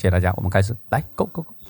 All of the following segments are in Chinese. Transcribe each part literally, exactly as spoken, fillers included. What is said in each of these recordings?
谢谢大家，我们开始来 ，Go Go Go。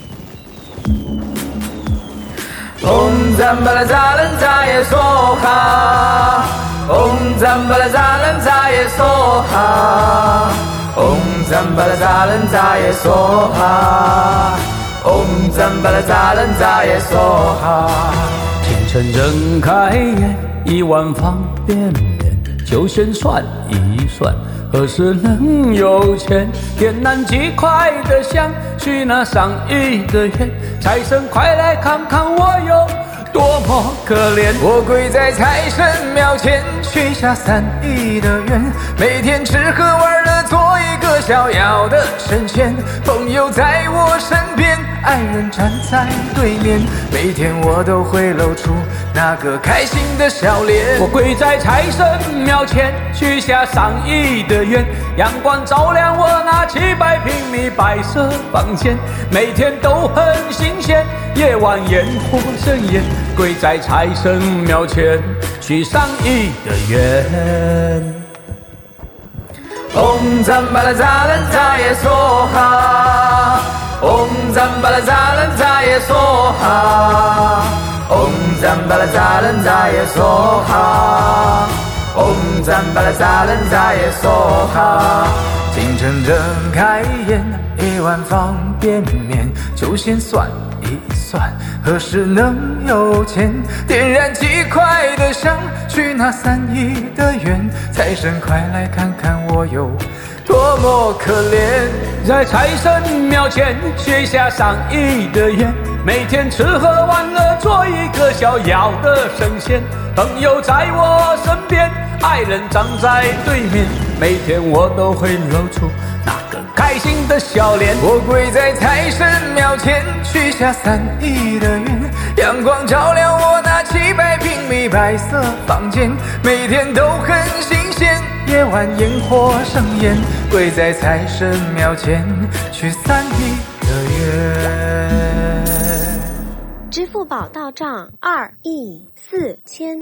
Om Zambala Zalantaya Soha Om Zambala Zalantaya Soha Om Zambala Zalantaya Soha Om Zambala Zalantaya Soha 天辰睁开眼，一碗方便面，就先算一算，何时能有钱？天南鸡块的香，许那上亿的愿，财神快来看看我有多么可怜。 我跪在财神庙前，许下三亿的愿，每天吃喝玩乐，做一个逍遥的神仙。朋友在我身边，爱人站在对面，每天我都会露出那个开心的笑脸。 我跪在财神庙前，许下上亿的愿，阳光照亮我那七百平米白色房间，每天都很新鲜，夜晚烟火盛宴，跪在财神庙前，许上亿的愿。 Om Zambala Zalantaya Soha Om Zambala Zalantaya Soha Om Zambala Zalantaya Soha Om Zambala Zalantaya Soha 清晨睁开眼，一碗方便面，就先算一算，何时能有钱？点燃鸡块的香，许那三亿的愿，财神快来看看我有多么可怜。 在财神庙前许下上亿的愿，每天吃喝玩乐，做一个逍遥的神仙。朋友在我身边，爱人站在对面，每天我都会露出那个开心的笑脸。 我跪在财神庙前，许下三亿的愿，阳光照亮我那七百平米白色房间，每天都很新鲜，夜晚烟火盛宴，跪在财神庙前，许三亿的愿。 支付宝到账二亿四千。